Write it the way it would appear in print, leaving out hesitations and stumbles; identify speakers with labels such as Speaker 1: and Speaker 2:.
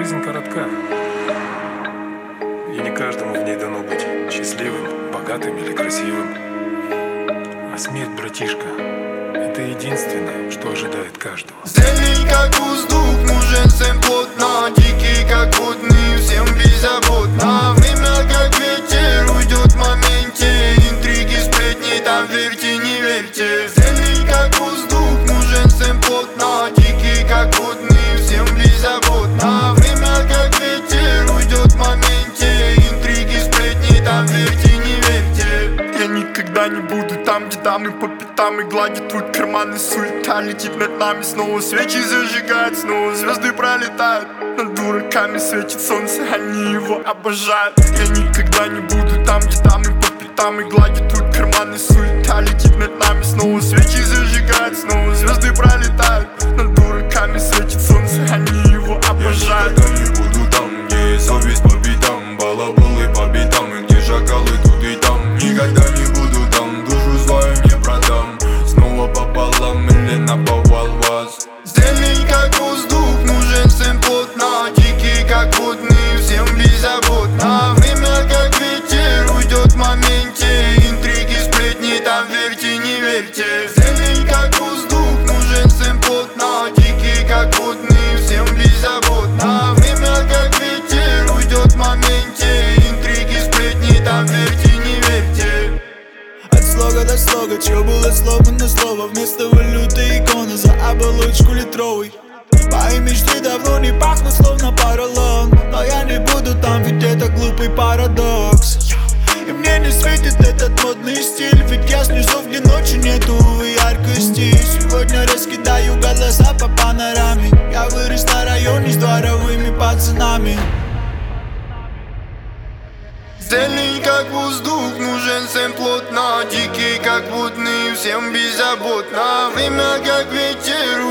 Speaker 1: Жизнь коротка, и не каждому в ней дано быть счастливым, богатым или красивым. А смерть, братишка, это единственное, что ожидает каждого.
Speaker 2: Зелень как воздух, нужен всем плотно. Дикий как водный, всем беззаботно. Время как ветер, уйдет в моменте. Интриги, сплетни, там верьте, не верьте. Зелень как воздух, нужен всем плотно. Дикий как водный, всем беззаботно. Время как ветер, уйдет в моменте. Интриги, сплетни, там верьте, не верьте. Я никогда не буду там, где дамы по пятам и гладит твой карман, и суета летит над нами. Снова свечи зажигают, снова звезды пролетают. Над дураками светит солнце, они его обожают. Я никогда не буду там, где дамы по пятам и гладит твой карман, и суета летит над нами. Снова свечи зажигают, снова звезды пролетают. Над дураками светит солнце, они его обожают.
Speaker 3: Я никогда не буду там, где есть совесть по битам, балаболы по битам, и где шакалы тут и там. Никогда не буду там, душу свою не продам. Снова пополам или наповал вас.
Speaker 2: Зелень как воздух, нужен всем плотно. Дикий как водный, всем беззаботно. Время как ветер, уйдет в моменте. Интриги, сплетни, там верьте, не верьте. Зелень как воздух, нужен всем плотно. Дикий как водный, всем беззаботно. Время как ветер, уйдет в моменте. Интриги, сплетни, там верьте, не верьте.
Speaker 4: От слога до слога, чё было сломано слово. Вместо валюты икона за оболочку литровой. Мои мечты давно не пахнут, словно поролон. Но я не буду там, ведь это глупый парадокс. И мне не светит этот модный стиль, ведь я снизу, где ночи нету яркости. Сегодня раскидаю голоса по панораме. Я вырос на районе с дворовыми пацанами.
Speaker 2: Зелень как воздух, нужен всем плотно. Дикий как водный, всем беззаботно. Время как ветер,